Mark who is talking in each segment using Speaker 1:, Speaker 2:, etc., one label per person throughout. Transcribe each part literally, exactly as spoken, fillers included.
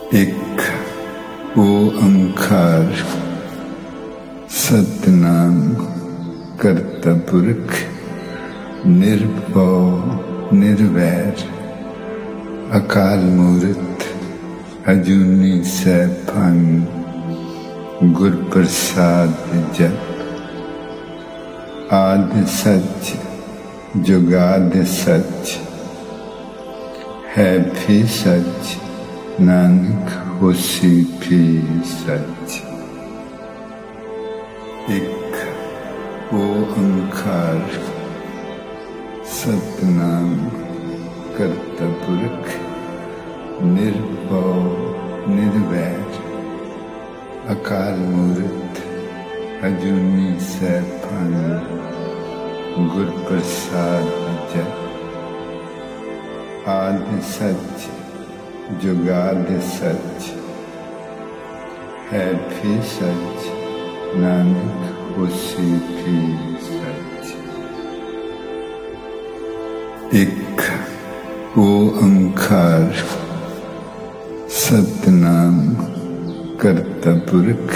Speaker 1: एक ओंकार सतनाम करता पुरख निर्भव निर्वैर अकाल मूरत अजूनी सैभं गुर प्रसाद जप। आदि सच जुगादि सच है भी सच, नानक होसी भी सच। एक ओंकार सतनाम करता पुरख निर्भव निर्वैर अकाल मूरत अजूनी सैभं गुर प्रसाद जप। आदि सच जुगादि सच है भी सच, नानक होसी भी सच। एक ओंकार सतनाम करता पुरख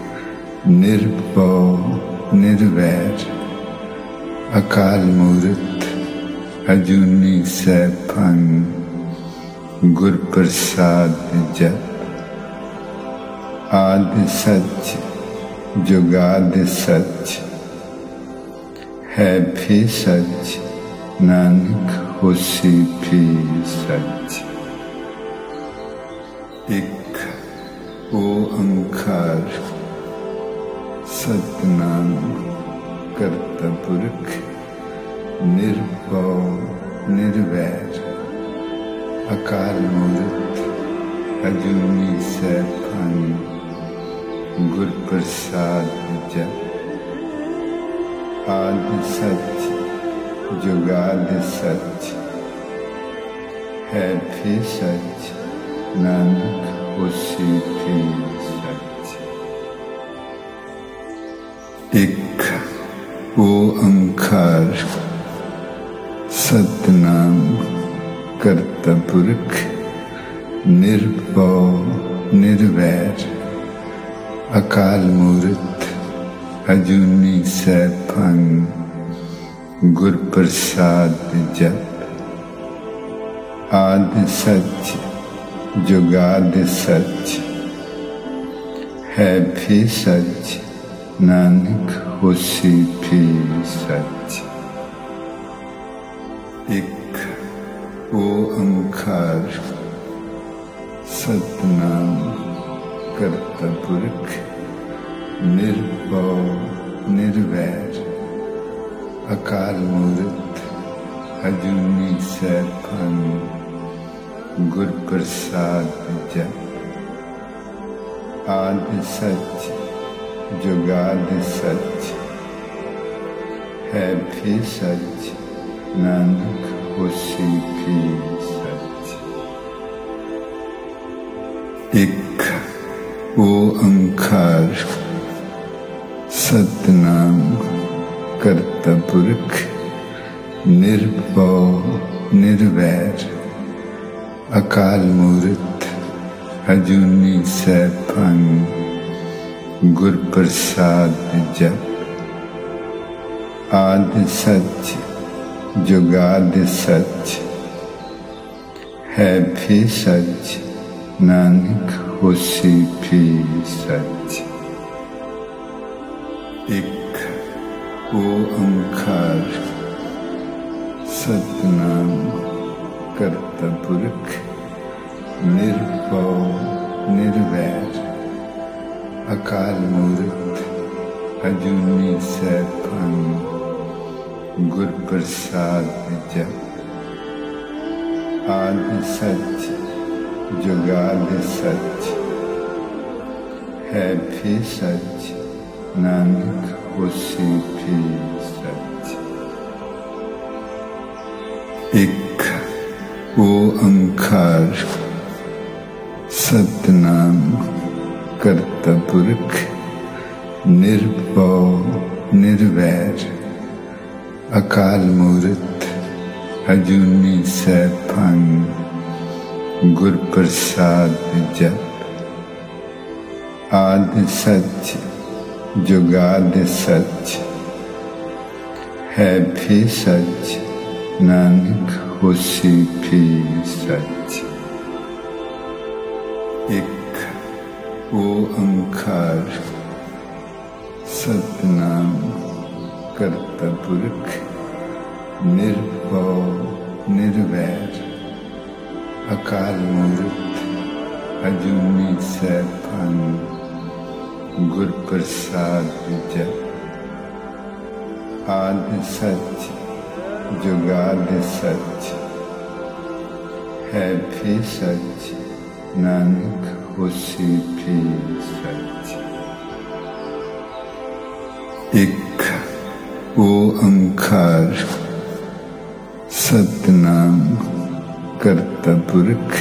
Speaker 1: निर्भव निर्वैर अकाल मूरत अजूनी सैभं गुर प्रसाद जप। आदि सच जुगादि सच है भी सच, नानक होसी भी सच। एक ओंकार सतनाम करता पुरख निर्भव निर्वैर अकाल मूरत अजूनी सैभं गुर प्रसाद जप। आदि सच जुगादि सच है भी सच, नानक होसी भी सच। एक ओंकार सतनाम करता पुरख निर्भव निर्वैर अकाल मूरत अजूनी सैभं गुर प्रसाद जप। आदि सच जुगादि सच है भी सच, नानक होसी भी सच। एक ओंकार सतनाम करता पुरख निर्भव निर्वैर अकाल मूरत अजूनी सैभं गुर प्रसाद जप। आदि सच जुगादि सच है भी सच, नानक होसी भी सच। एक ओंकार सतनाम करता पुरख निर्भव निर्वैर अकाल मूरत अजूनी सैभं गुर प्रसाद जप। आदि सच जुगादि सच है भी सच, नानक होसी भी सच। एक ओंकार सतनाम करता पुरख निर्भव निर्वैर अकाल मूरत अजूनी सैभं गुर प्रसाद जप। आदि सच जुगादि सच है भी सच, नानक होसी भी सच। एक ओंकार सतनाम करता पुरख निर्भव निर्वैर अकाल मूरत अजूनी सैभं गुर प्रसाद जप। आदि सच जुगादि सच है भी सच, नानक होसी भी सच। एक ओंकार सतनाम करता पुरख, निर्भव निर्वैर अकाल मूर्त अजूनी सैभं गुर प्रसाद जप। आदि सच जुगादि सच है भी सच, नानक होसी भी सच। एक ओंकार सतनाम करता पुरख,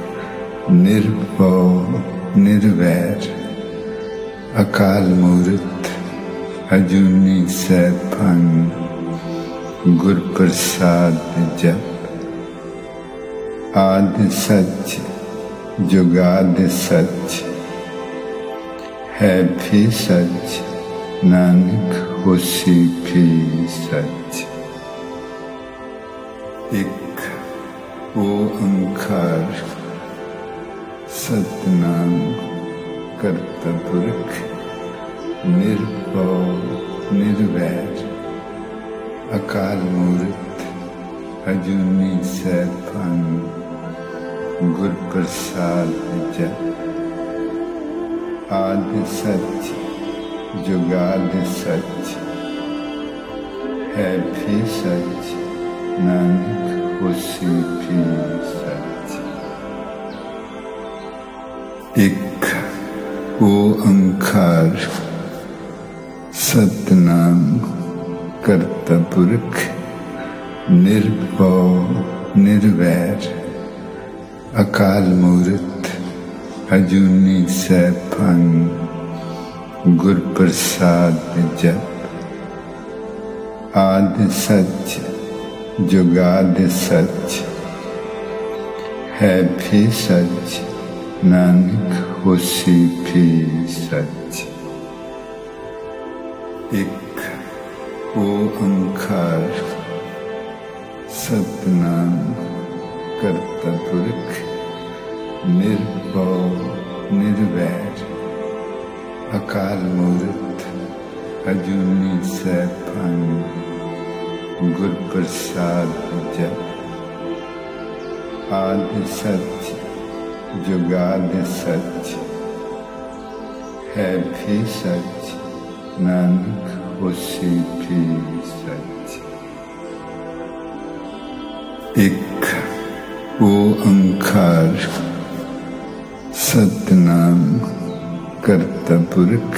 Speaker 1: निर्भव निर्वैर अकाल मूर्त अजूनी सैभं गुर प्रसाद जप। आदि सच जुगादि सच है भी सच, नानक होसी भी सच। एक ओंकार सतनाम करता पुरख, निर्भव निर्वैर अकाल मूर्त अजूनी सैभं गुर प्रसाद जप। आदि सच जुगादि सच है भी सच, नानक होसी भी सच। एक ओंकार सतनाम करता पुरख, निर्भव निर्वैर अकाल मूर्त अजूनी सैभं गुर प्रसाद जप। आदि सच जुगादि सच है भी सच, नानक होसी भी सच। एक ओंकार सतनाम करता पुरख, निर्भव निर्वैर अकाल मूर्त अजूनी सैभं गुर प्रसाद जप। आदि सच जुगादि सच है भी सच, नानक होसी भी सच। एक ओंकार सतनाम करता पुरख,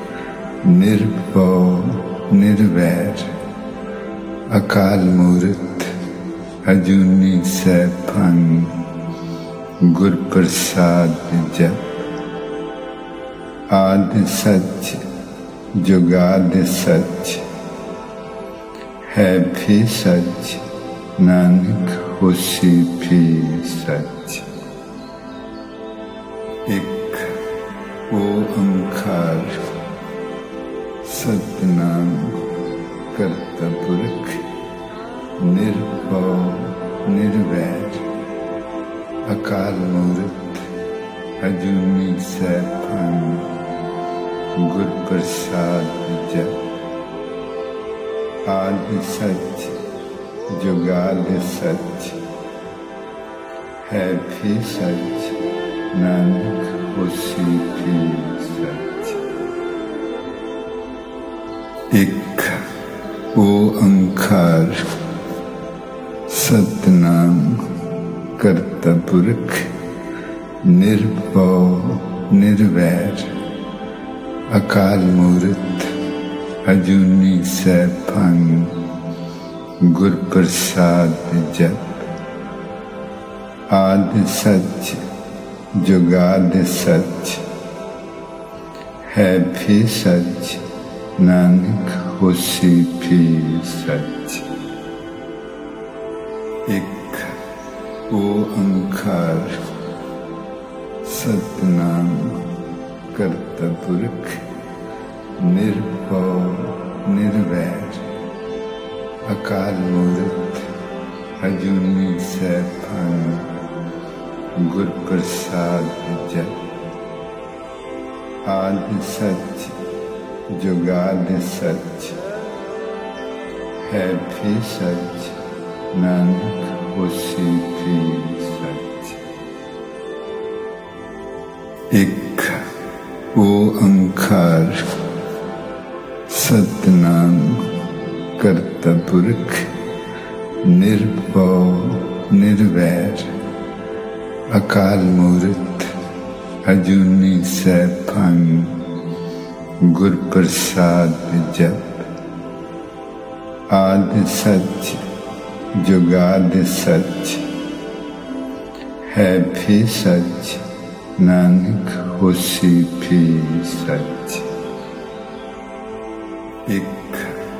Speaker 1: निर्भव निर्वैर अकाल मूर्त अजूनी सैभं गुर प्रसाद जप। आदि सच जुगादि सच है भी सच, नानक होसी भी सच। एक ओंकार सतनाम करता पुरख, निर्भव निर्वैर अकाल मूर्त अजूनी सैभं गुर प्रसाद जप। आदि सच जुगादि सच है भी सच, नानक होसी भी सच। एक ओंकार सतनाम करता पुरख, निर्भव निर्वैर अकाल मूर्त अजूनी सैभं गुर प्रसाद जप। आदि सच जुगादि सच है भी सच, नानक होसी भी सच। एक ओंकार सतनाम करता पुरख निर्भव निर्वैर अकाल मूर्त अजूनी सैभं गुर प्रसाद जप। आदि सच जुगादि सच है भी सच नानक होसी भी सच। एक ओंकार सतनाम करता पुरख निर्भव निर्वैर अकाल मूर्त अजूनी सैभं गुर प्रसाद जप। आदि सच जुगादि सच है भी सच नानक होसी भी सच। एक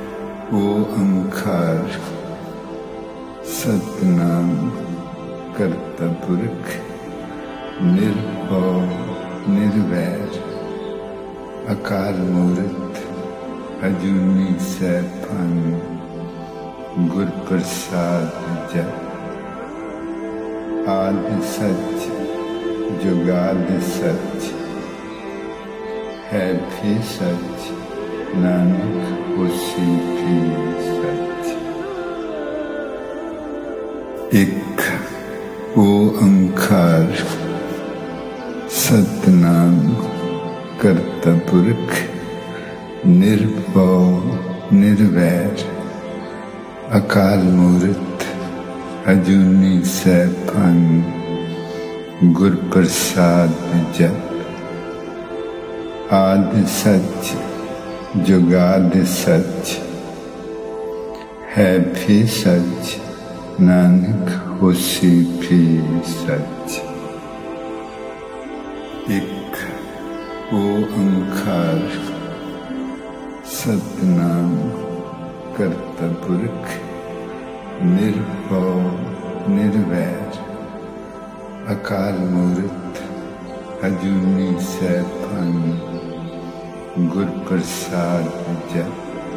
Speaker 1: ओंकार सतनाम करता पुरख निर्भव निर्वैर अकाल मूर्त अजूनी सैभं गुर प्रसाद जप। आदि सच जुगादि सच है भी सच नानक होसी भी सच। एक ओंकार सतनाम करता पुरख निर्भव निर्वैर अकाल मूर्त अजूनी सैभं गुर प्रसाद जप। आदि सच जुगादि सच है भी सच नानक होसी भी सच। एक ओंकार सतनाम करता पुरख निर्भव निर्वैर अकाल मूर्त अजूनी सैभं गुर प्रसाद जप।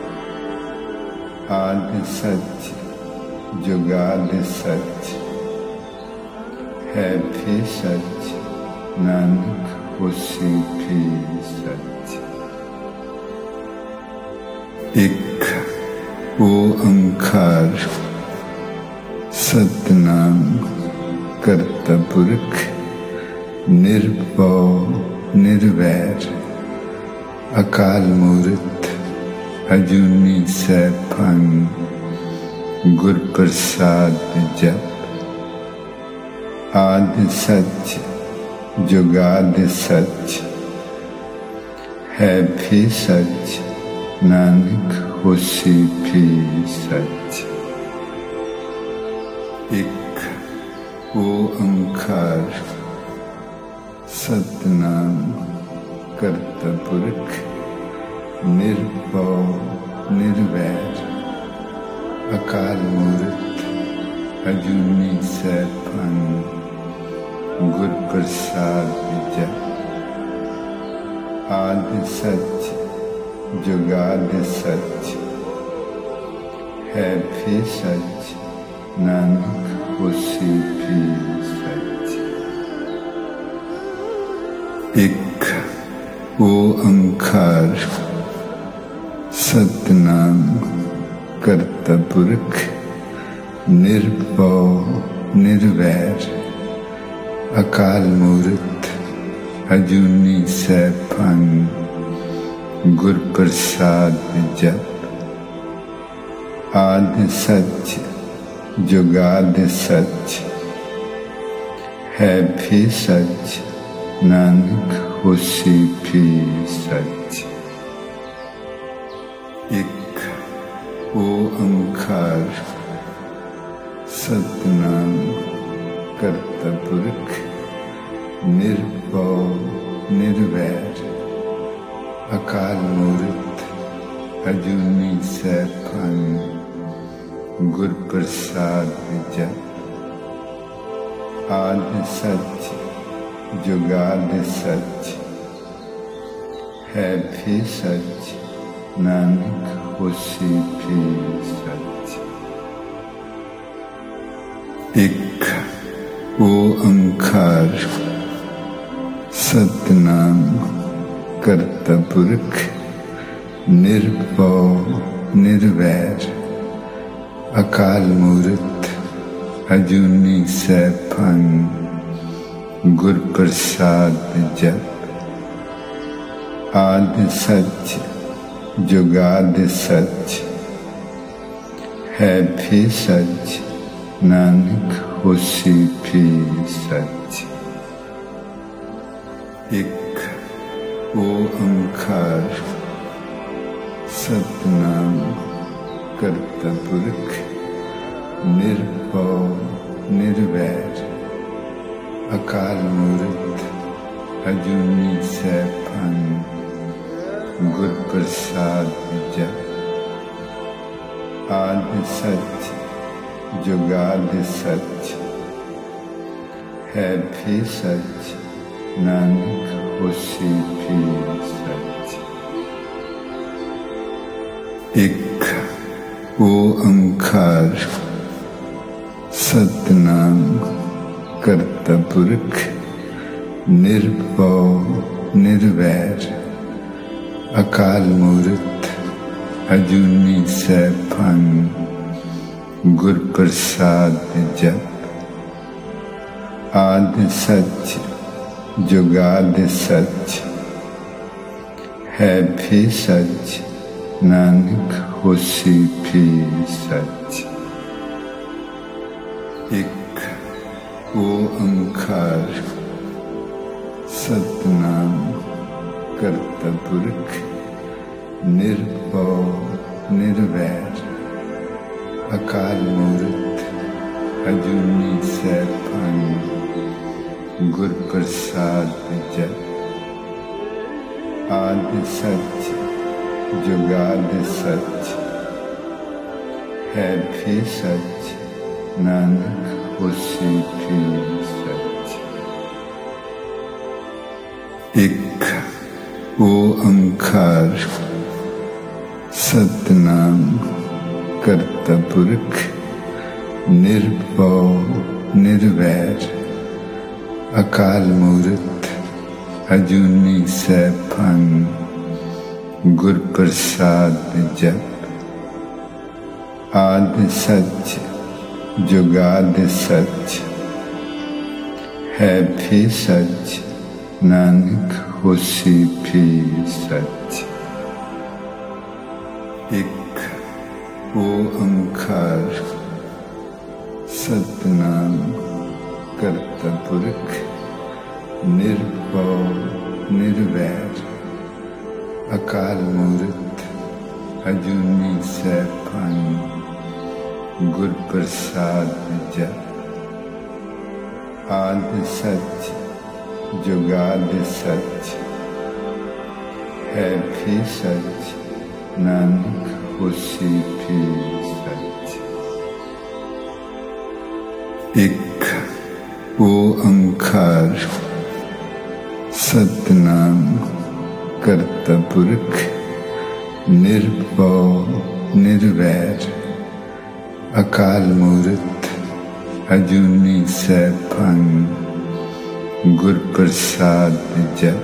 Speaker 1: आदि सच जुगादि सच है भी सच नानक होसी भी सच। एक ओंकार सतनाम करता पुरख निर्भव निर्वैर अकाल मूर्त अजूनी सैभं गुर प्रसाद जप। आदि सच जुगादि सच है भी सच नानक होसी भी सच। एक ओंकार सतनाम करता पुरख निर्भव निर्वैर अकाल मूर्त अजूनी सैभं गुर प्रसाद जप। आदि सच जुगादि सच है भी सच नानक होसी भी सच। एक ओंकार सतनाम करता पुरख निर्भव निर्वैर अकाल मूर्त अजूनी सैभं गुर प्रसाद जप। आदि सच जुगादि सच है भी सच नानक होसी भी सच। एक ओंकार सतनाम करता पुरख निर्भव निर्वैर अकाल मूर्त अजूनी सैभं गुर प्रसाद जप। आदि सच जुगादि सच है भी सच, नानक होसी भी सच। एक ओंकार सतनाम करता पुरख, निर्भव निर्वैर अकाल मूरत अजूनी सैभं, गुर प्रसाद जप। आदि सच जुगादि सच है भी सच, नानक होसी भी सच। एक ओंकार सतनाम करता पुरख, निर्भव निर्वैर अकाल मूरत अजूनी सैभं, गुर प्रसाद जप। आदि सच जुगादि सच है भी सच, नानक होसी भी सच। एक ओंकार सतनाम करता पुरख, निर्भव निर्वैर अकाल मूरत अजूनी सैभं, गुर प्रसाद जप। आदि सच जुगादि सच है भी सच, नानक होसी भी सच। एक ओंकार सतनाम करता पुरख, निर्भव निर्वैर अकाल मूरत अजूनी सैभं, गुर प्रसाद जप। आदि सच जुगादि सच है भी सच, नानक होसी भी सच। एक ओंकार सतनाम करता पुरख, निर्भव निर्वैर अकाल मूरत अजूनी सैभं, गुर प्रसाद जप। आदि सच जुगादि सच है भी सच, नानक होसी भी सच। एक ओंकार सतनाम करता पुरख, निर्भव निर्वैर अकाल मूरत अजूनी सैभं, गुर प्रसाद जप। आदि सच जुगादि सच है भी सच, नानक होसी भी सच। एक ओंकार सतनाम करता पुरख, निर्भव निर्वैर अकाल मूरत अजूनी सैभं, गुर प्रसाद जप।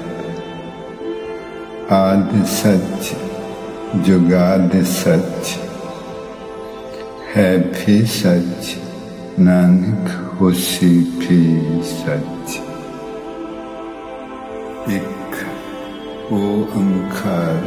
Speaker 1: आदि सच जुगादि सच है भी सच, नानक होसी भी सच। एक ओंकार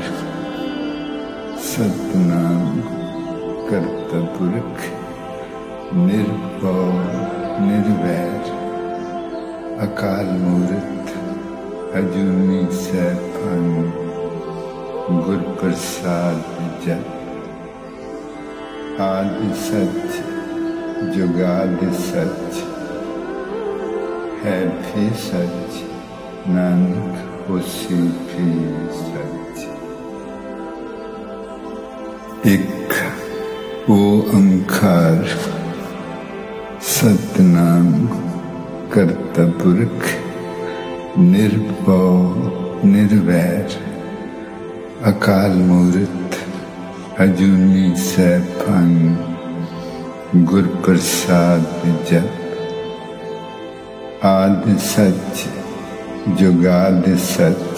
Speaker 1: सतनाम करता पुरख, निर्भव निर्वैर अकाल मूरत अजूनी सैभं, गुर प्रसाद जप। आदि सच जुगादि सच है भी सच, नानक होसी भी सच। एक ओंकार सतनाम करता पुरख निर्भव निर्वैर अकाल मूर्त अजूनी सैभं गुर प्रसाद जप। आदि सच जुगादि सच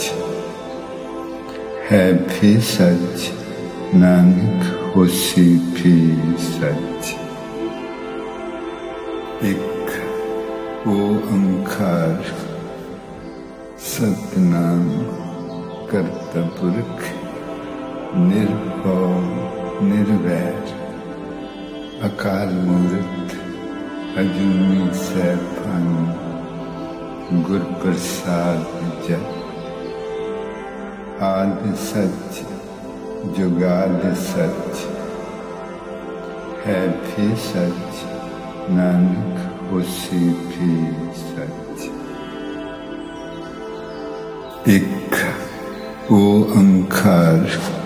Speaker 1: है भी सच नानक होसी भी सच। एक ओंकार सतनाम करता पुरख निर्भव निर्वैर अकाल मूर्त अजूनी सैभं गुर प्रसाद जप। आदि सच जुगादि सच है भी सच नानक होसी भी सच। एक ओंकार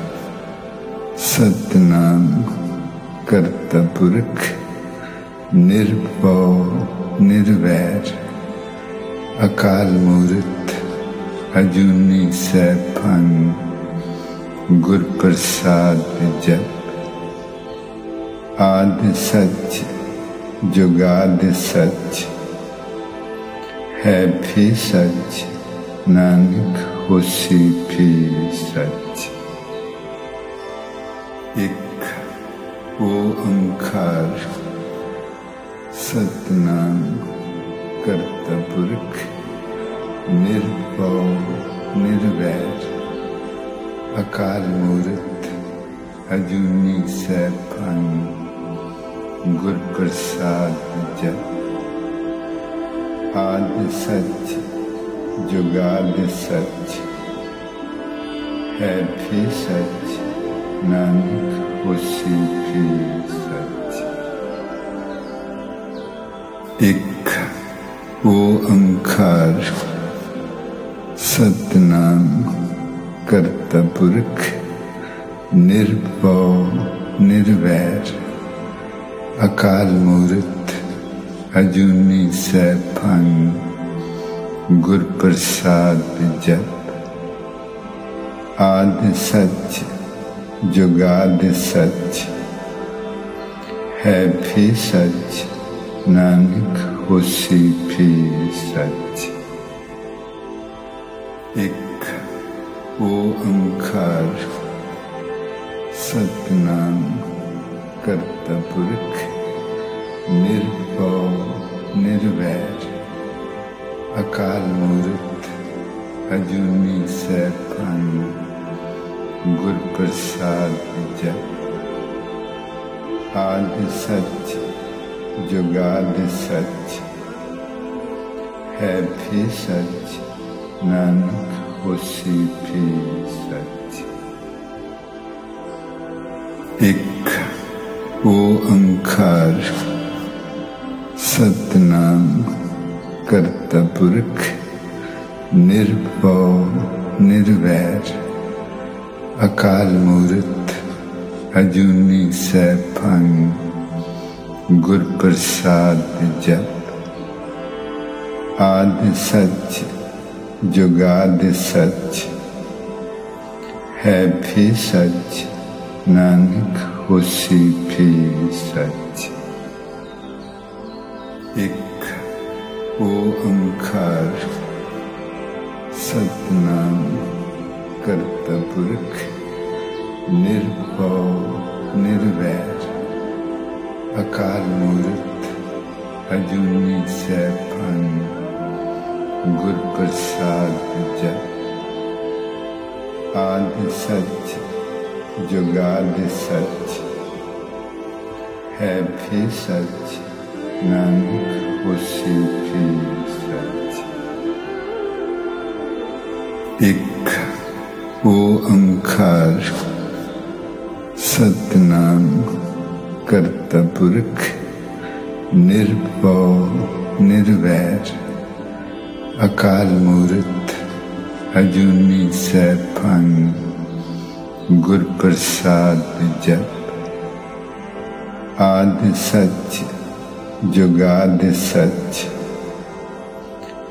Speaker 1: सतनाम करता पुरख निर्भव निर्वैर अकाल मूर्त अजूनी सैभं गुर प्रसाद जप। आदि सच जुगादि सच है भी सच नानक होसी भी सच। एक ओंकार सतनाम करता पुरख निर्भव निर्वैर अकाल मूर्त अजूनी सैभं गुर प्रसाद जप। आदि सच जुगादि सच है भी सच नानक होसी भी सच। एक ओंकार सतनाम करता पुरख निर्भव निर्वैर अकाल मूर्त अजूनी सैभं गुर प्रसाद जप। आदि सच जुगादि सच है भी सच नानक होसी भी सच। एक ओंकार सतनाम करता पुरख निर्भव निर्वैर अकाल मूर्त अजूनी सैभं गुर प्रसाद जप। आदि सच जुगादि सच है भी सच नानक होसी भी सच। एक ओंकार सतनाम करता पुरख निर्भव निर्वैर अकाल मूर्त अजूनी सैभं गुर प्रसाद जप। आदि सच जुगादि सच है भी सच नानक होसी भी सच। एक ओंकार सतनाम करता पुरख निर्भव निर्वैर अकाल मूर्त अजूनी सैभं गुर प्रसाद जप। आदि सच जुगादि सच है भी सच नानक होसी भी सच। एक ओंकार सतनाम करता पुरख निर्भव निर्वैर अकाल मूर्त अजूनी सैभं गुर प्रसाद जप। आदि सच जुगादि सच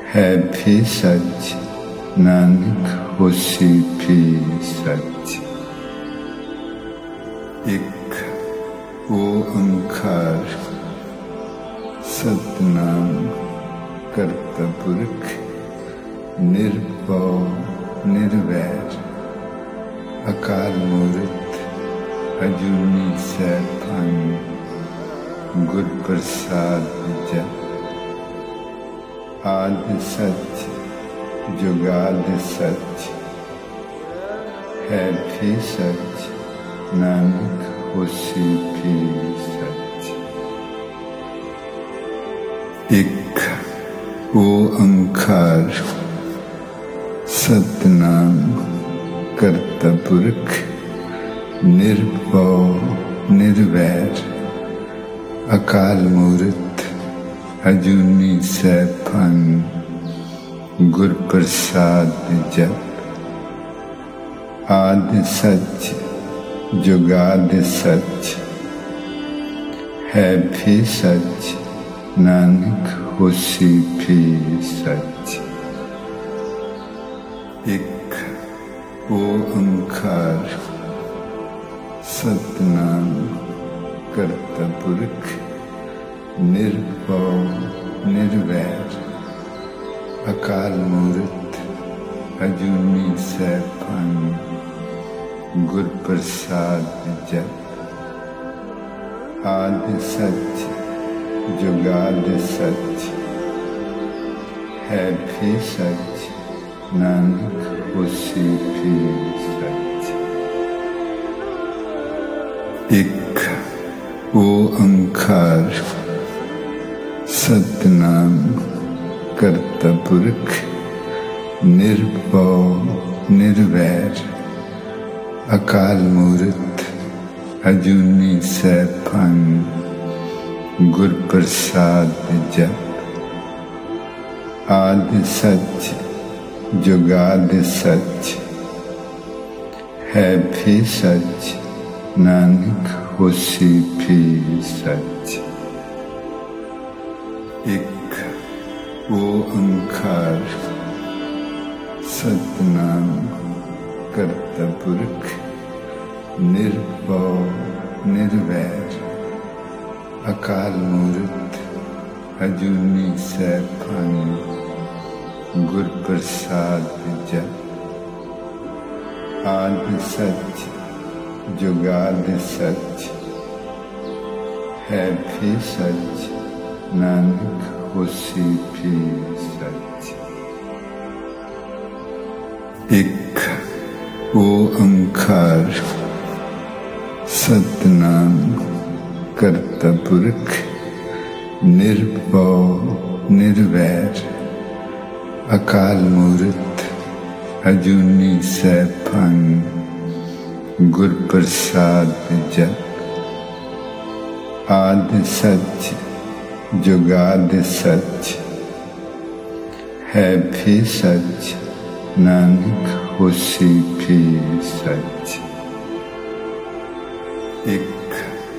Speaker 1: है भी सच, नानक होसी भी सच। एक ओंकार सतनाम करता पुरख, निर्भव निर्वैर अकाल मूरत अजूनी सैभं, गुर प्रसाद जप। आदि सच जुगादि सच, है भी सच, नानक होसी भी सच। एक ओंकार सतनाम करता पुरख, निर्भव निर्वैर अकाल मूरत अजूनी सैभं, गुर प्रसाद जप। आदि सच जुगादि सच, है भी सच, नानक होसी भी सच। एक ओंकार सतनाम करता पुरख, निर्भव निर्वैर अकाल मूरत अजूनी सैभं, गुर प्रसाद जप। आदि सच जुगादि सच, है भी सच, नानक होसी भी सच। एक ओंकार सतनाम करता पुरख, निर्भव निर्वैर अकाल मूरत अजूनी सैभं, गुर प्रसाद जप। आदि सच जुगादि सच, है भी सच, नानक होसी भी सच। एक ओंकार सतनाम करता पुरख, निर्भव निर्वैर अकाल मूरत अजूनी सैभं, गुर प्रसाद जप। आदि सच जुगादि सच, है भी सच, नानक होसी भी सच। एक ओंकार सतनाम करता पुरख, निर्भव निर्वैर अकाल मूरत अजूनी सैभं, गुर प्रसाद जप। आदि सच जुगादि सच, है भी सच, नानक होसी भी सच। एक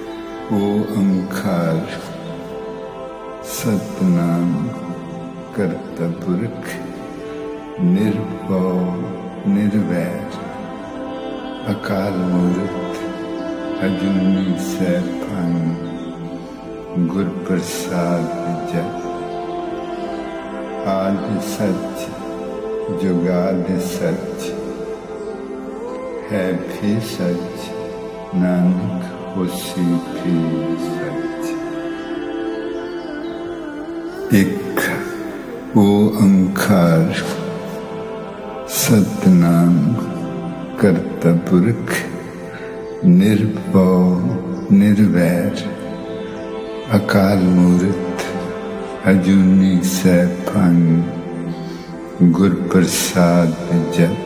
Speaker 1: ओंकार सतनाम करता पुरख, निर्भव निर्वैर अकाल मूरत अजूनी सैभं, गुर प्रसाद जप। आदि सच जुगादि सच, है भी सच, नानक होसी भी सच। एक ओंकार सतनाम करता पुरख, निर्भव निर्वैर अकाल मूरत अजूनी सैभं, गुर प्रसाद जप।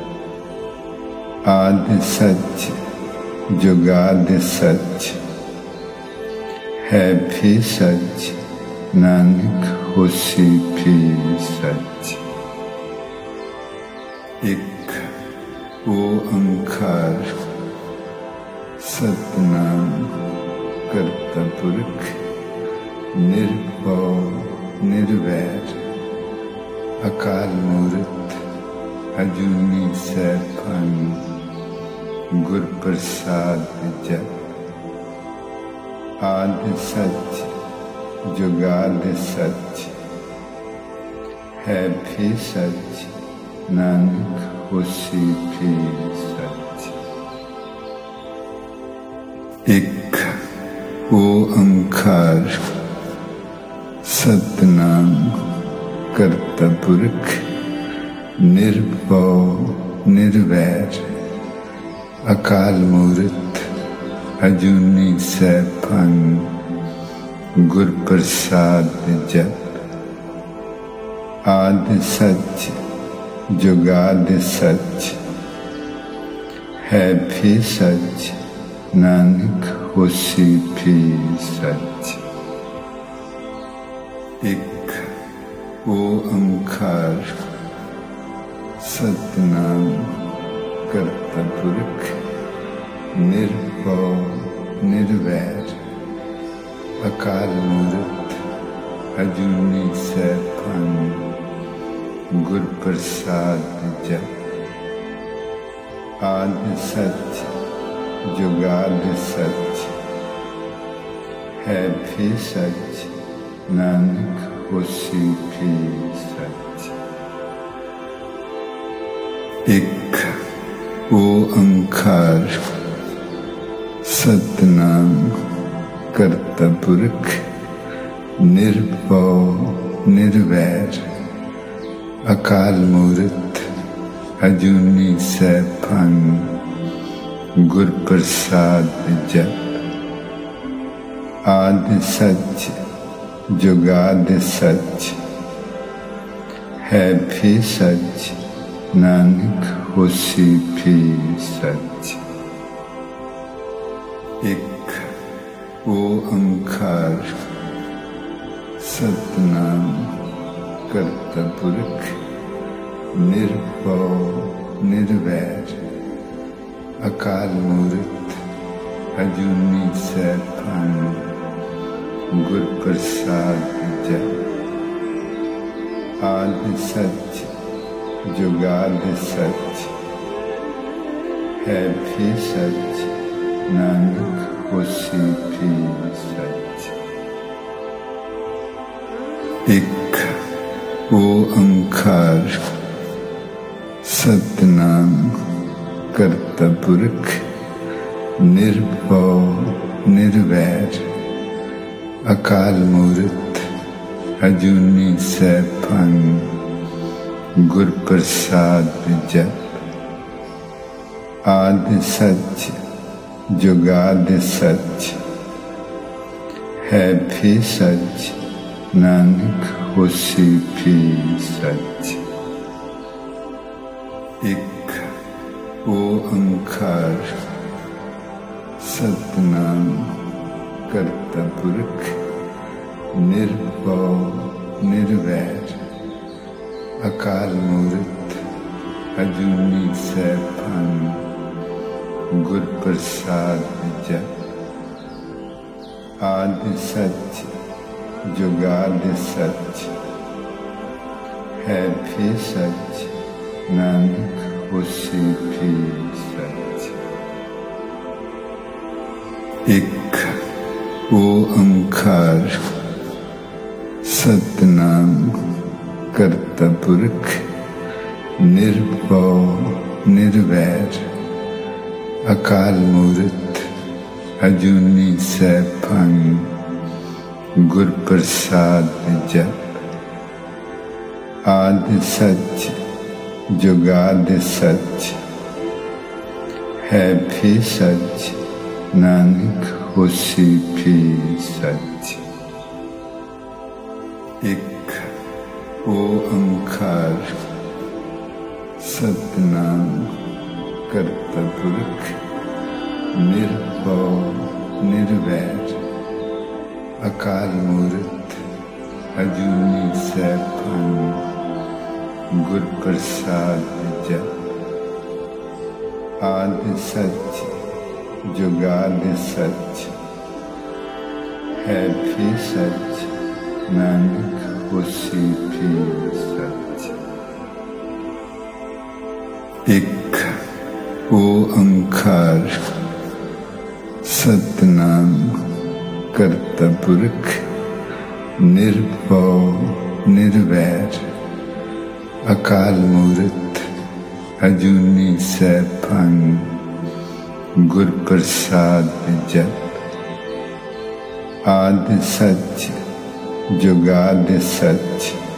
Speaker 1: आदि सच जुगादि सच, है भी सच, नानक होसी भी सच। एक ओंकार सतनाम करता पुरख, निर्भव निर्वैर अकाल मूरत अजूनी सैफन गुर प्रसाद जप। आदि सच जुगाद सच है भी सच, नानक होसी भी सच। एक ओंकार सतनाम करता पुरख निर्भव निर्वैर अकाल मूरत अजूनी सैफन गुर प्रसाद जप। आदि सच जुगाद सच है भी सच, नानक होसी भी सच। एक ओंकार सतनाम करता पुरख निर्भव निर्वैर अकाल मूरत अजूनी सैफन गुर प्रसाद जप। आदि सच जुगाद सच है भी सच, नानक होसी भी सच। एक ओंकार सतनाम करता पुरख निर्भव निर्वैर अकाल मूरत अजूनी सैफन गुर प्रसाद जप। आदि सच जुगाद सच है भी सच, नानक होसी भी सच। एक ओंकार सतनाम करता पुरख निर्भव निर्वैर अकाल मूरत अजूनी सैफन गुर प्रसाद जप। आदि सच जुगाद सच है भी सच, नानक होसी भी सच। एक ओंकार सतनाम करता पुरख निर्भव निर्वैर अकाल मूरत अजूनी सैफन गुर प्रसाद जप। आदि सच जुगाद सच है भी सच, नानक होसी भी सच। एक ओंकार सतनाम करता पुरख निर्भव निर्वैर अकाल मूरत अजूनी सैफन गुर प्रसाद जप। आदि सच जुगाद सच है भी सच, नानक होसी भी सच। एक ओंकार सतनाम करता पुरख निर्भव निर्वैर अकाल मूरत अजूनी सैफन गुर प्रसाद जप। आदि सच जुगाद सच है भी सच, नानक होसी भी सच। एक ओंकार सतनाम करता पुरख निर्भव निर्वैर अकाल मूरत अजूनी सैफन गुर प्रसाद जप। आदि सच जुगाद सच है भी सच, नानक होसी भी सच। एक ओंकार सतनाम करता पुरख निर्भव निर्वैर अकाल मूरत अजूनी सैभंग गुर प्रसाद जप। आदि सच जुगादि सच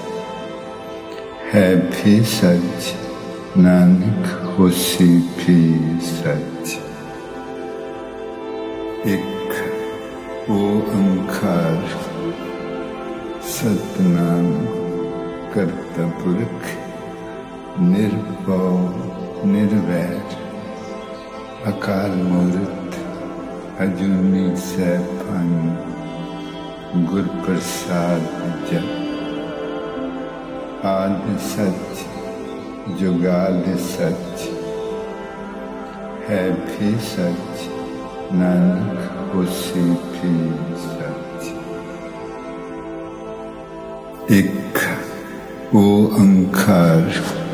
Speaker 1: है भी सच नानक होसी भी सच। एक ओंकार सतनाम करता पुरख निर्भव निर्वैर अकाल मूरत अजूनी सैभंग गुर प्रसाद जप। आदि सच जुगादि सच है भी सच नानक होसी भी सच। एक ओंकार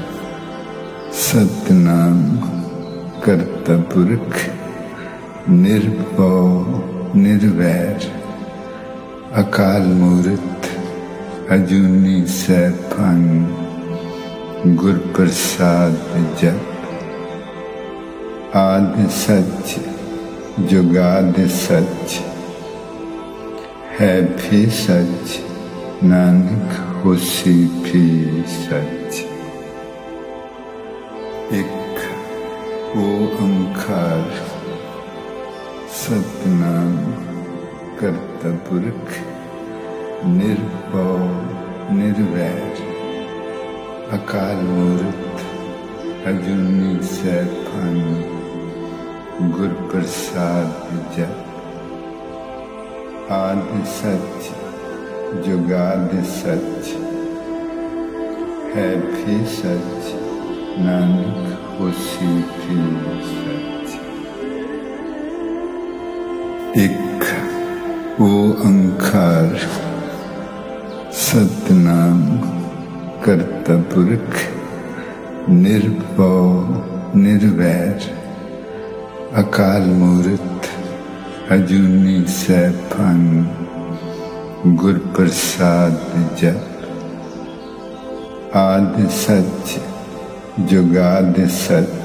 Speaker 1: सतनाम करता पुरख निर्भव निर्वैर अकाल मूरत अजूनी सैभंग गुर प्रसाद जप। आदि सच जुगादि सच है भी सच नानक होसी भी सच। एक ओंकार सतनाम करता पुरख निर्भव निर्वैर अकाल मूरत अजूनी सैभंग गुर प्रसाद जप। आदि सच जुगादि सच है भी सच नानक होसी भी सच। एक ओंकार सतनाम करता पुरख निर्भव निर्वैर अकाल मूरत अजूनी सैभंग गुर प्रसाद जप। आदि सच जुगादि सच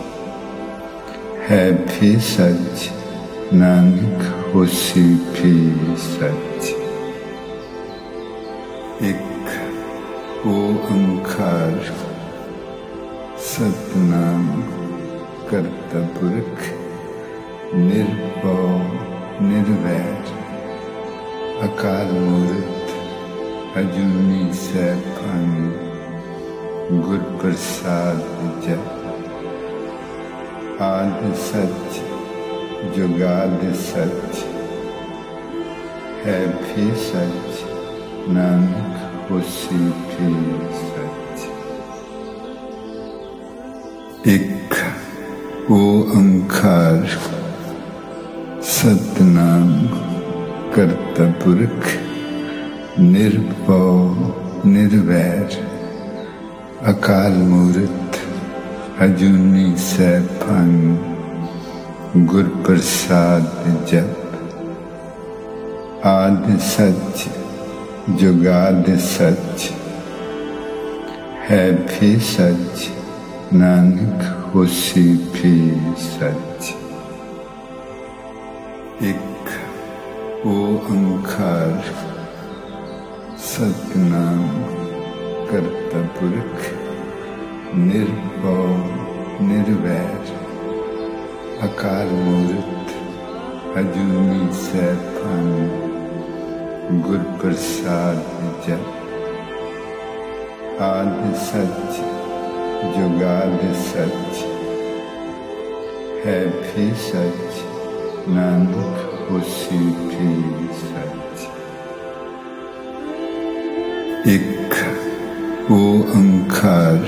Speaker 1: है भी सच नानक होसी भी सच। एक ओंकार सतनाम करता पुरख निर्भव निर्वैर अकाल मूरत अजूनी सैभंग गुर प्रसाद जप। आदि सच जुगादि सच है भी सच नानक होसी भी सच। एक ओंकार सतनाम करता पुरख निर्भव निर्वैर अकाल मूरत अजूनी सैभंग गुर प्रसाद जप। आदि सच जुगादि सच है भी सच नानक होसी भी सच। एक ओंकार सतनाम करता पुरख निर्भव निर्वैर अकाल मूरत अजूनी सैभंग गुर प्रसाद जप। आदि सच जुगादि सच है भी सच नानक होसी भी सच। एक ओंकार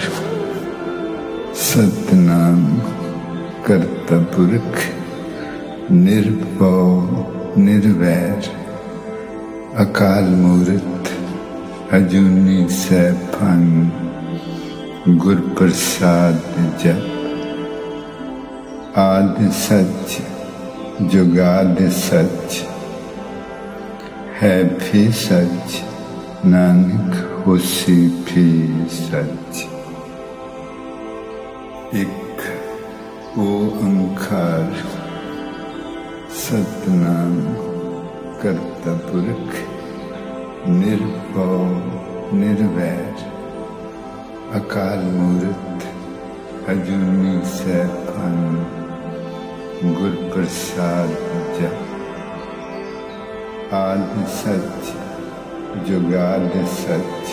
Speaker 1: सतनाम करता पुरख निर्भव निर्वैर अकाल मूरत अजूनी सैभंग गुर प्रसाद जप। आदि सच जुगादि सच है भी सच, नानक होसी भी सच। एक ओंकार सतनाम करता पुरख, निर्भव निर्वैर अकाल मूर्त अजूनी सैभं, गुर प्रसाद जप। आदि सच जुगादि सच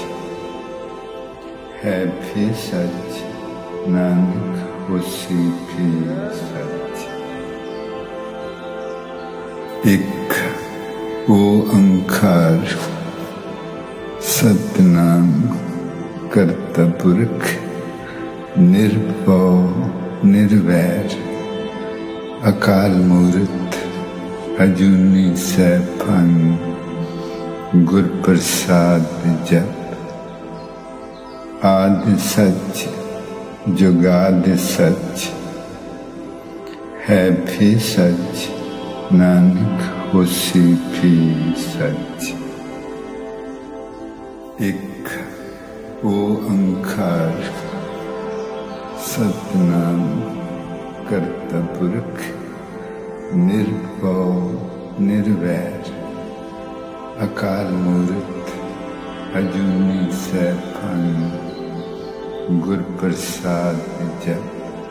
Speaker 1: है भी सच, नानक होसी भी सच। एक ओंकार सतनाम करता पुरख, निर्भव निर्वैर अकाल मूर्त अजूनी सैभं, गुर प्रसाद जप। आदि सच जुगादि सच है भी सच, नानक होसी भी सच। एक ओंकार सतनाम करता पुरख, निर्भव निर्वैर अकाल मूर्त अजूनी सैभं, गुर प्रसाद जप।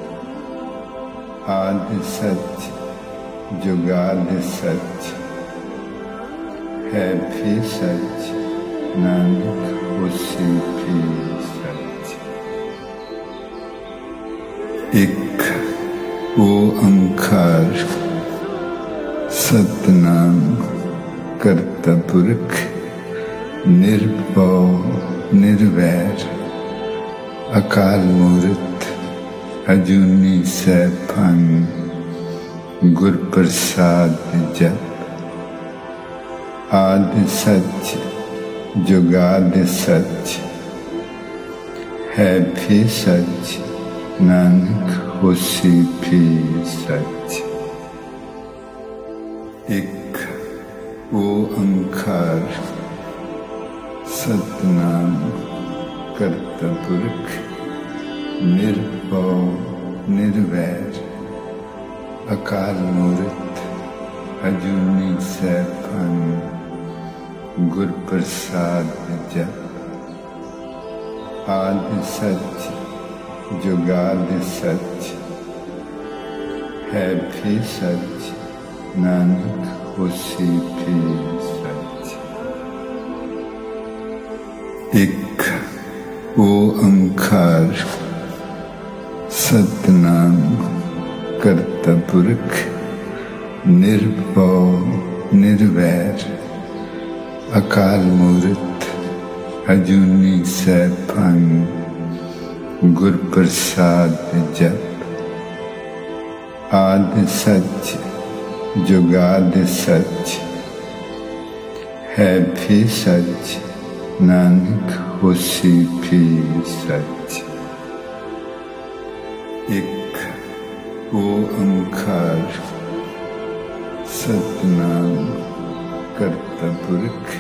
Speaker 1: आदि सच जुगादि सच है भी सच, नानक होसी भी सच। एक ओंकार सतनाम करता पुरख, निर्भव निर्वैर अकाल मूर्त अजूनी सैभं, गुर प्रसाद जप। आदि सच जुगादि सच है भी सच, नानक होसी भी सच। एक ओंकार सतनाम करता पुरख, निर्भव निर्वैर अकाल मूर्त अजूनी सैभं, गुर प्रसाद जप। आदि सच जुगादि सच है भी सच, नानक होसी भी सच। एक ओंकार सतनाम करता पुरख, निर्भव निर्वैर अकाल मूर्त अजूनी सैभं, गुर प्रसाद जप। आदि सच जुगादि सच है भी सच, नानक होसी भी सच। एक ओंकार सतनाम करता पुरख,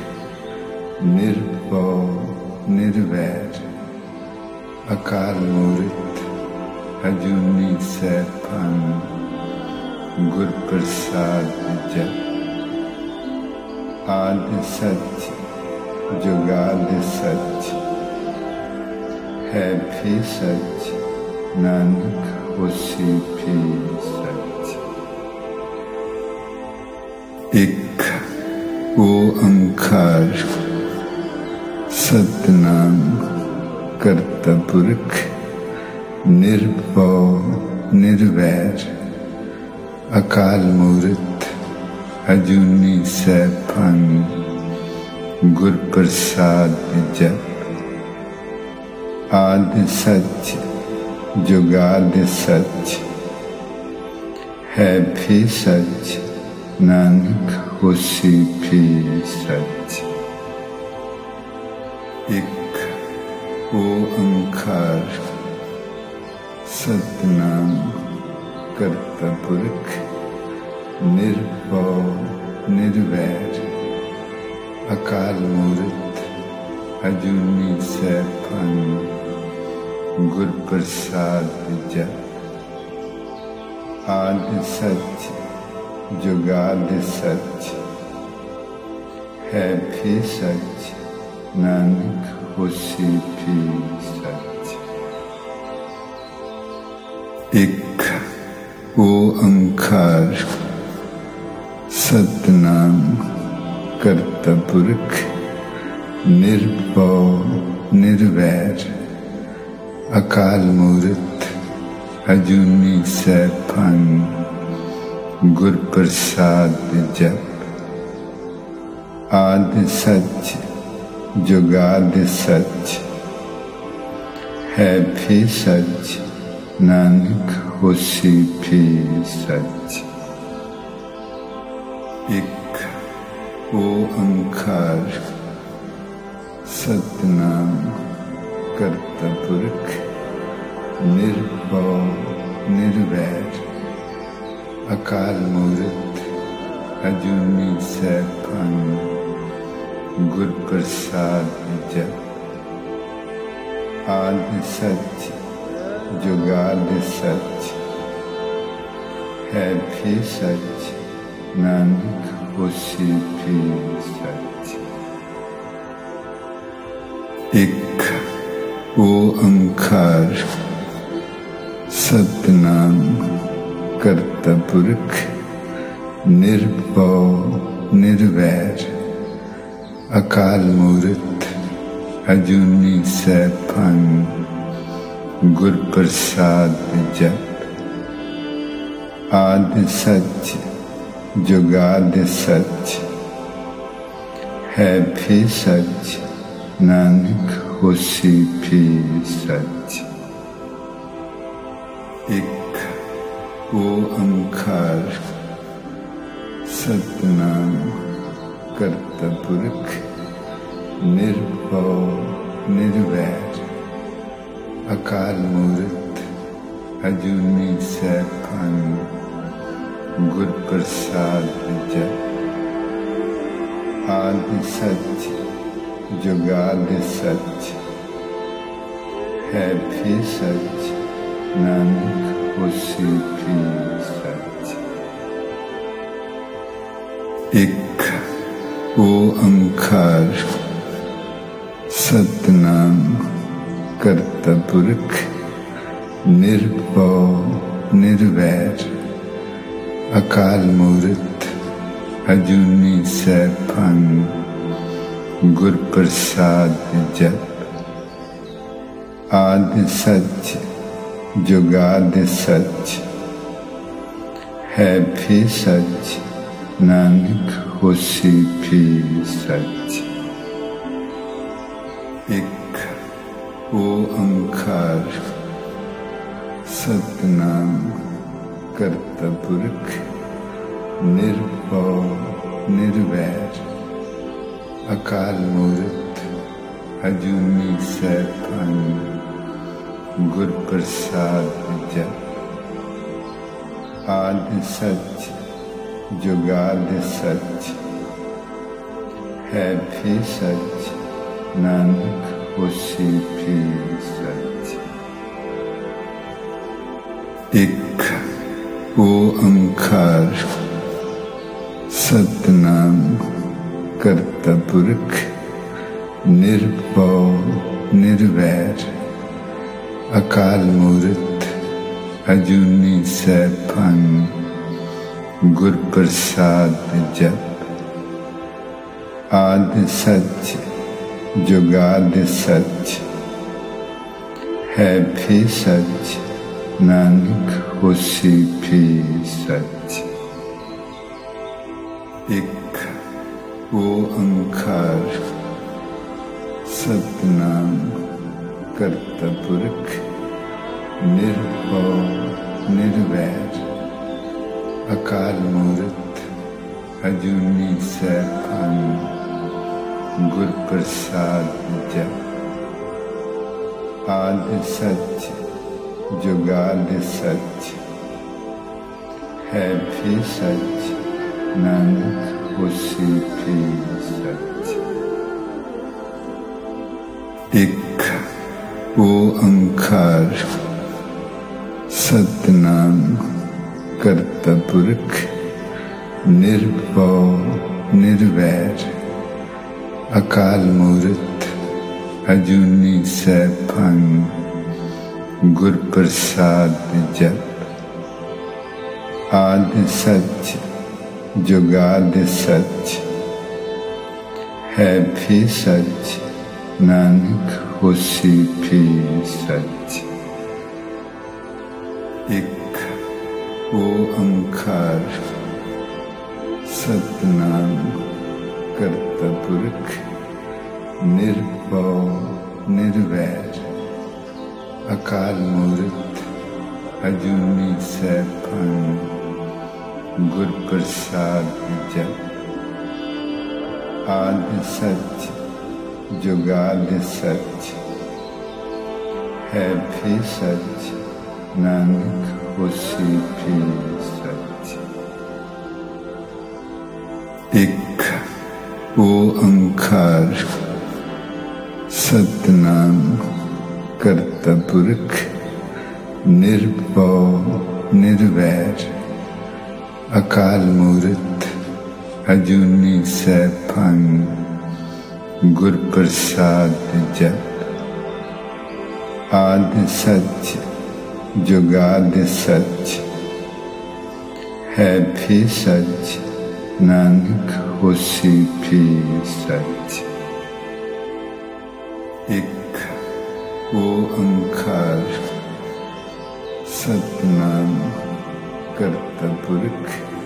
Speaker 1: निर्भव निर्वैर अकाल मूर्त अजूनी सैभं, गुर प्रसाद जप। आदि सच जुगादि सच है भी सच, नानक होसी भी सच। एक ओंकार सतनाम करता पुरख, निर्भव निर्वैर अकाल मूर्त अजूनी सैभं, गुर प्रसाद जप। आदि सच जुगादि सच है भी सच, नानक होसी भी सच। एक ओंकार सतनाम करता पुरख निर्भव निर्वैर अकाल मूरत अजूनी सैभं गुर प्रसाद जप। आदि सच जुगादि सच है भी सच नानक होसी भी सच। एक ओंकार सतनाम करता पुरख निर्भव निर्वैर अकाल मूरत अजूनी सैभं गुर प्रसाद जप। आदि सच जुगादि सच है भी सच नानक होसी भी सच। एक ओंकार सतनाम करता पुरख निर्भव निर्वैर अकाल मूरत अजूनी सैभं गुर प्रसाद जप। आदि सच जुगादि सच है भी सच नानक होसी भी सच। एक ओंकार सतनाम करता पुरख निर्भव निर्वैर अकाल मूरत अजूनी सैभं गुर प्रसाद जप। आदि सच जुगादि सच है भी सच नानक होसी भी सच। एक ओंकार सतनाम करता पुरख निर्भव निर्वैर अकाल मूरत अजूनी सैभं गुर प्रसाद जप। आदि सच जुगादि सच है भी सच नानक होसी भी सच। एक ओंकार सतनाम करता पुरख निर्भव निर्वैर अकाल मूरत अजूनी सैभं गुर प्रसाद जप। आदि सच जुगादि सच है भी सच नानक होसी भी सच। एक ओंकार सतनाम करता पुरख निर्भव निर्वैर अकाल मूरत अजूनी सैभं गुर प्रसाद जप। आदि सच जुगादि सच है भी सच नानक होसी भी सच। एक ओंकार सतनाम करता पुरख निर्भव निर्वैर अकाल मूरत अजूनी सैभं गुर प्रसाद जप। आदि सच जुगादि सच है भी सच नानक होसी भी सच। एक ओंकार सतनाम करता पुरख निर्भव निर्वैर अकाल मूरत अजूनी सैभं गुर प्रसाद जप। आदि सच जुगाद सच है भी सच, नानक उसी भी सच। एक ओंकार सतनाम करता पुरख, निर्भव निर्वैर अकाल मूर्त अजूनी सैभं, गुर प्रसाद जप। आदि सच जुगाद सच है भी सच, नानक उसी भी सच। एक ओंकार सतनाम करता पुरख, निर्भव निर्वैर अकाल मूर्त अजूनी सैभं, गुर प्रसाद जप। आदि सच जुगाद सच है भी सच, नानक उसी भी सच। एक ओंकार सतनाम करता पुरख, निर्भव निर्वैर अकाल मूर्त अजूनी सैभं, गुर प्रसाद जप। आदि सच जुगाद सच है भी सच, नानक उसी भी सच। एक ओंकार सतनाम करता पुरख,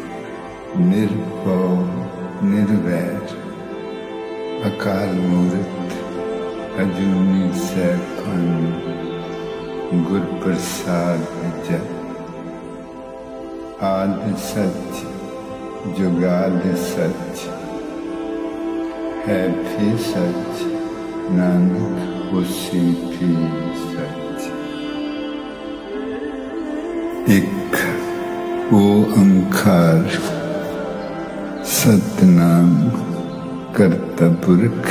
Speaker 1: निर्भव निर्वैर अकाल मूर्त अजूनी सैभं, गुर प्रसाद जप। आदि सच जुगाद सच है भी सच, नानक उसी भी सच। एक ओंकार सतनाम करता पुरख,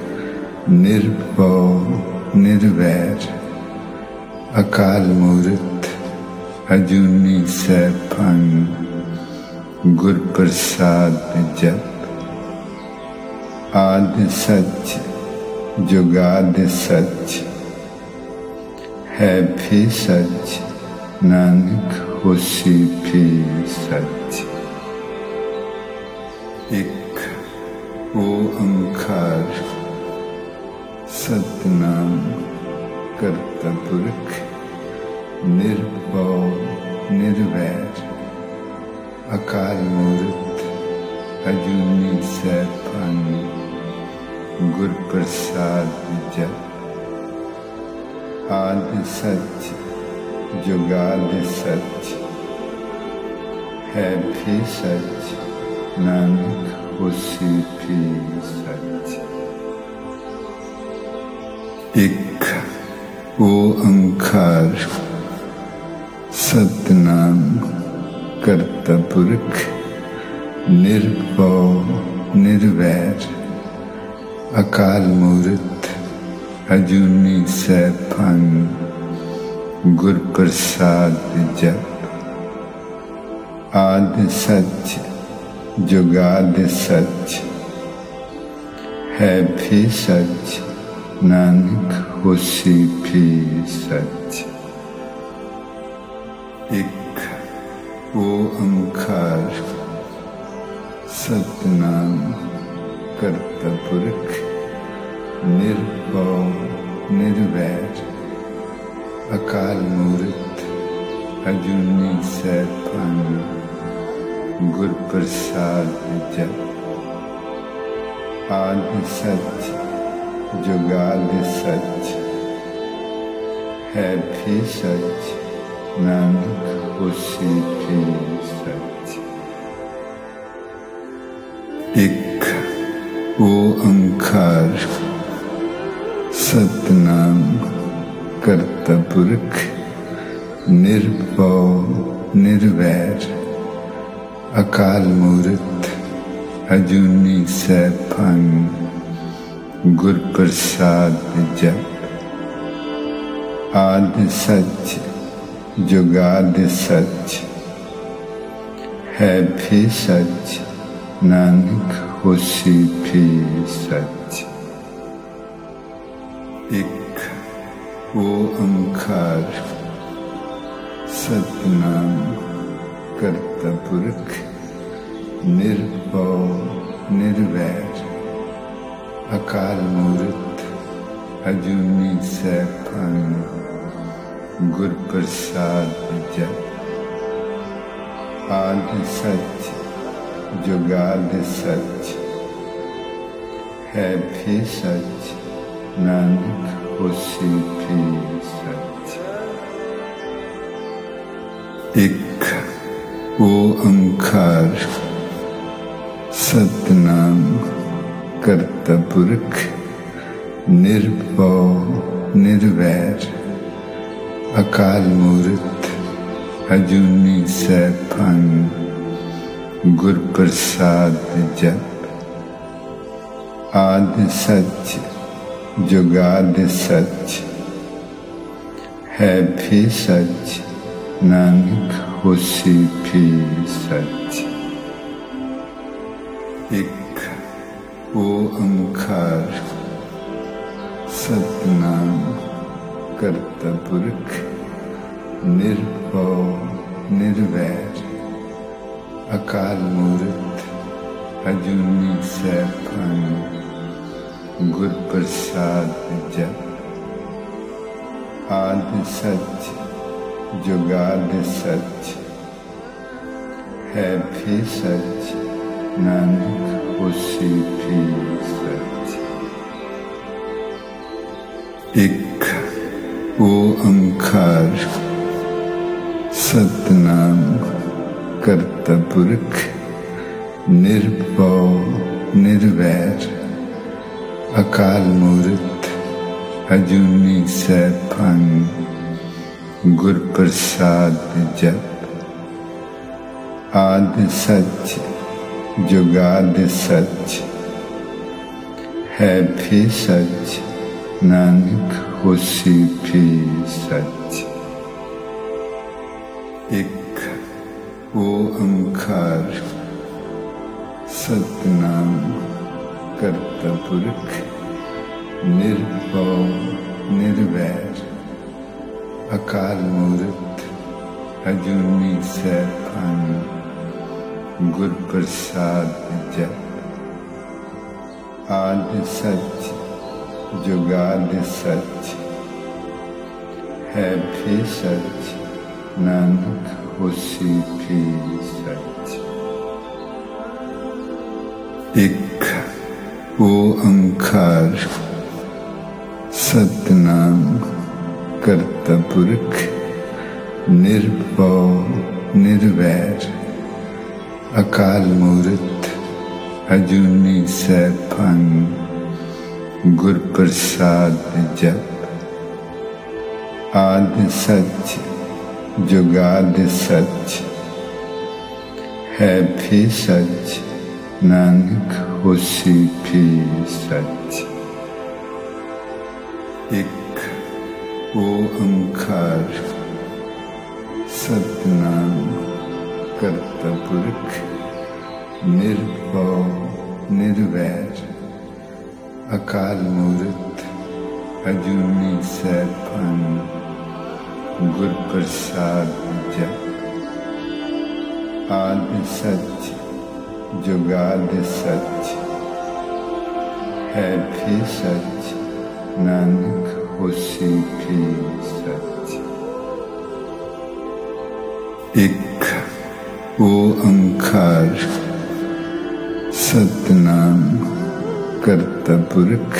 Speaker 1: निर्भव निर्वैर अकाल मूर्त अजूनी सैभं, गुर प्रसाद जप। आदि सच जुगाद सच है भी सच, नानक उसी भी सच। एक ओंकार सतनाम करता पुरख, निर्भव निर्वैर अकाल मूर्त अजूनी सैभं, गुर प्रसाद जप। आदि सच जुगाद सच है भी सच, नानक उसी भी सच। एक ओंकार सतनाम करता पुरख, निर्भव निर्वैर अकाल मूर्त अजूनी सैभं, गुर प्रसाद जप। आदि सच जुगाद सच है भी सच, नानक उसी भी सच। एक ओंकार सतनाम करता पुरख, निर्भव निर्वैर अकाल मूर्त अजूनी सैभं, गुर प्रसाद जप। आदि सच जुगाद सच है भी सच, नानक उसी भी सच। एक ओंकार सतनाम करता पुरख, निर्भव निर्वैर अकाल मूर्त अजूनी सैभं गुर प्रसाद जप। आदि सच जुगादि सच है भी सच, नानक होसी भी सच। एक ओंकार सतनाम करता पुरख निर्भव निर्वैर अकाल मूर्त अजूनी सैभं गुर प्रसाद जप। आदि सच जुगादि सच है भी सच, नानक होसी भी सच। एक ओंकार सतनाम करता पुरख निर्भव निर्वैर अकाल मूर्त अजूनी सैभं गुर प्रसाद जप। आदि सच जुगादि सच है भी सच, नानक होसी भी सच। एक ओंकार सतनाम करता पुरख निर्भव निर्वैर अकाल मूर्त अजूनी सैभं गुर प्रसाद जप। आदि सच जुगादि सच है भी सच, नानक होसी भी सच। एक ओंकार सतनाम करता पुरख निर्भव निर्वैर अकाल मूर्त अजूनी सैभं गुर प्रसाद जप। आदि सच जुगादि सच है भी सच, नानक होसी भी सच। एक ओंकार सतनाम करता पुरख निर्भव निर्वैर अकाल मूर्त अजूनी सैभं गुर प्रसाद जप। आदि सच जुगादि सच है भी सच, नानक होसी भी सच। एक ओंकार सतनाम करता पुरख निर्भव निर्वैर अकाल मूर्त अजूनी सैभं गुर प्रसाद जप। आदि सच जुगादि सच है भी सच, नानक होसी भी सच। एक ओंकार सतनाम करता पुरख निर्भव निर्वैर अकाल मूर्त अजूनी सैभं गुर प्रसाद जप। आदि सच जुगादि सच है भी सच, नानक होसी भी सच। एक ओंकार सतनाम करता पुरख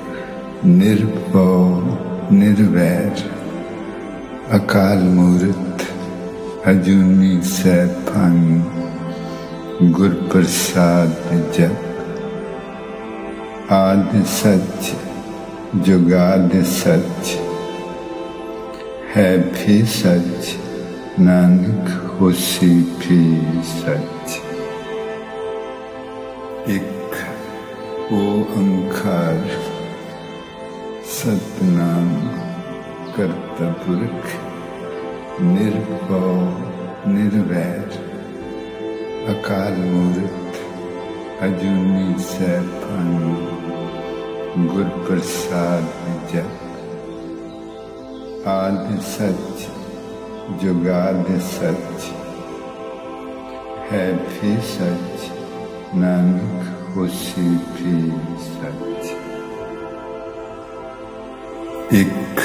Speaker 1: निर्भव निर्वैर अकाल मूर्त अजूनी सैभं गुर प्रसाद जप। आदि सच जुगादि सच है भी सच, नानक होसी भी सच। एक ओंकार सतनाम करता पुरख, निर्भव निर्वैर अकाल मूर्त अजूनी सैभं, गुर प्रसाद जप। आदि सच जुगादि सच, है भी सच, नानक होसी भी सच। एक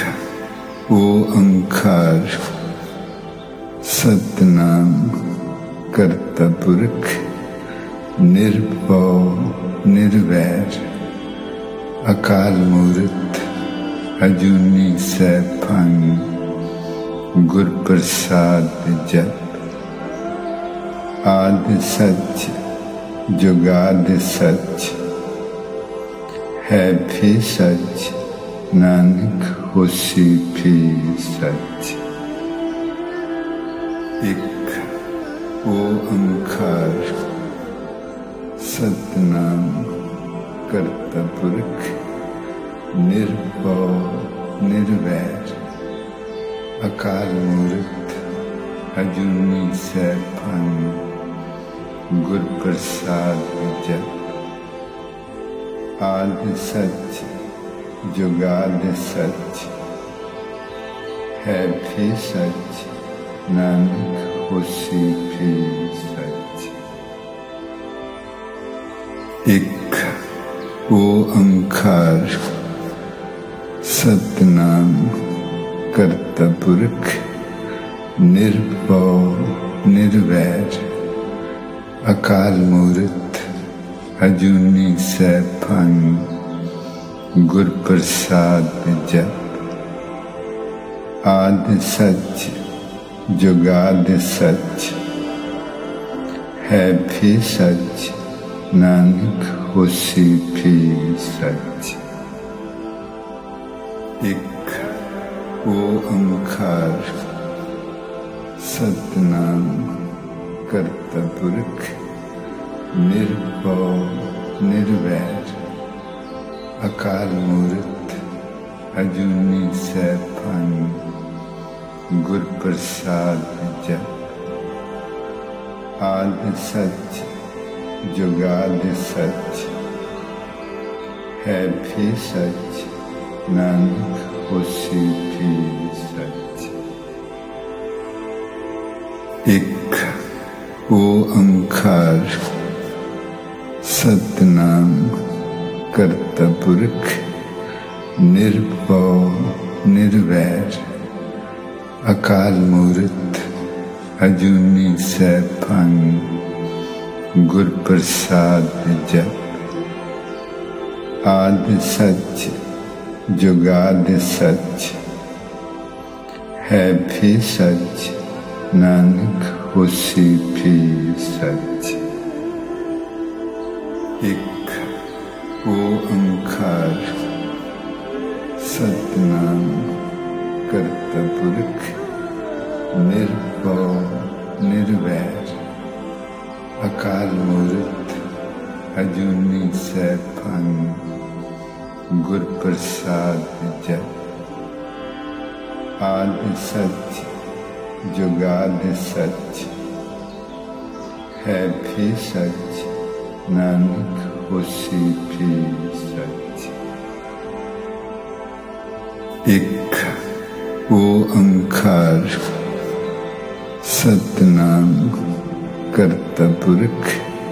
Speaker 1: ओंकार सतनाम करता पुरख, निर्भव निर्वैर अकाल मूर्त अजूनी सैभं, गुर प्रसाद जप। आदि सच जुगादि सच, है भी सच, नानक होसी भी सच। एक ओंकार सतनाम करता पुरख, निर्भव निर्वैर अकाल मूर्त अजूनी सैभं, गुर प्रसाद जप। आदि सच जुगादि सच, है भी सच, नानक होसी भी सच। एक ओंकार सतनाम करता पुरख, निर्भव निर्वैर अकाल मूर्त अजूनी सैभं, गुर प्रसाद जप। आदि सच जुगादि सच, है भी सच, नानक होसी भी सच। एक ओंकार सतनाम करता पुरख, निर्भव निर्वैर अकाल मूर्त अजूनी सैभं, गुर प्रसाद जप। आदि सच जुगादि सच, है भी सच, नानक होसी भी सच। एक ओंकार सतनाम करता पुरख, निर्भव निर्वैर अकाल मूर्त अजूनी सैभं, गुर प्रसाद जप। आदि सच जुगादि सच, है भी सच, नानक होसी भी सच। एक ओंकार सतनाम करता पुरख, निर्भव निर्वैर अकाल मूर्त अजूनी सैभं, गुर प्रसाद जप। आदि सच जुगादि सच, है भी सच, नानक होसी भी सच। एक ओंकार सतनाम करता पुरख,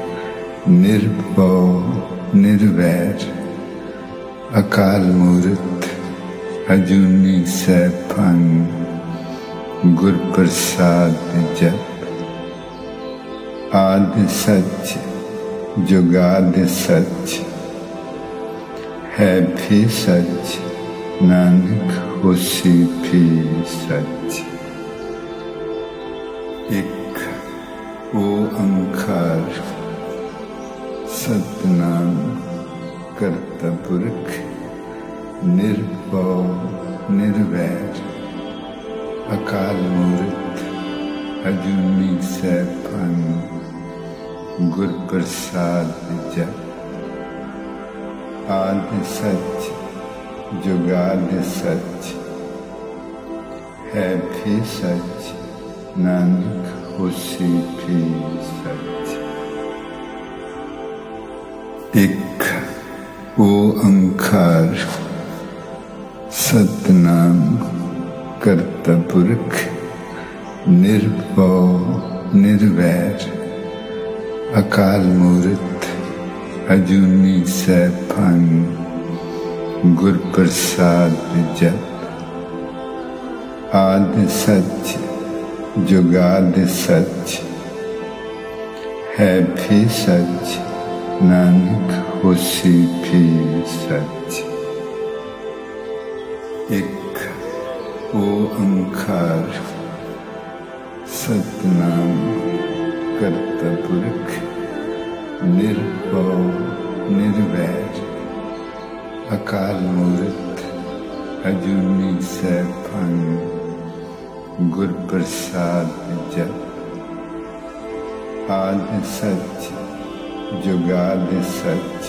Speaker 1: निर्भव निर्वैर अकाल मूर्त अजूनी सैभं, गुर प्रसाद जप। आदि सच जुगादि सच, है भी सच, नानक होसी भी सच। एक ओंकार सतनाम करता पुरख, निर्भव निर्वैर अकाल मूरत अजूनी सैभं गुर प्रसाद जप। आदि सच जुगादि सच है भी सच, नानक होसी भी सच। एक ओंकार सतनाम करता पुरख निर्भव निर्वैर अकाल मूरत अजूनी सैभं गुर प्रसाद जप। आदि सच जुगादि सच है भी सच, नानक होसी भी सच। एक ओंकार सतनाम करता पुरख निर्भव निर्वैर अकाल मूरत अजूनी सैभं गुर प्रसाद जप। आदि सच जुगादि सच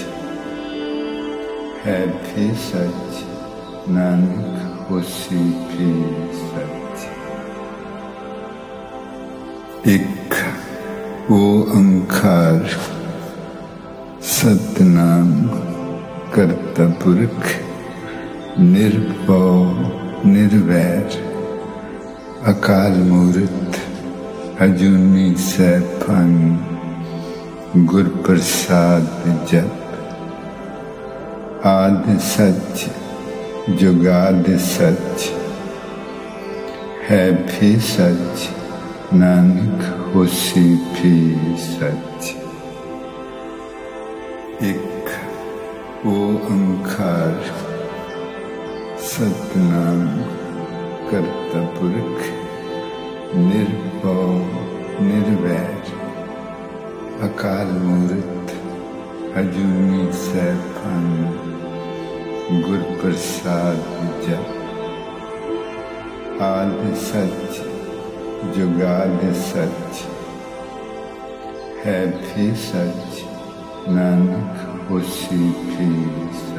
Speaker 1: है भी सच, नानक होसी भी सच। एक ओंकार सतनाम करता पुरख निर्भव निर्वैर अकाल मूरत अजूनी सैभं गुर प्रसाद जप। आदि सच जुगादि सच है भी सच, नानक होसी भी सच। एक ओंकार सतनाम करता पुरख निर्भव निर्वैर अकाल मूरत अजूनी सैभं गुर प्रसाद जप। आदि सच जुगादि सच है भी सच, नानक होसी भी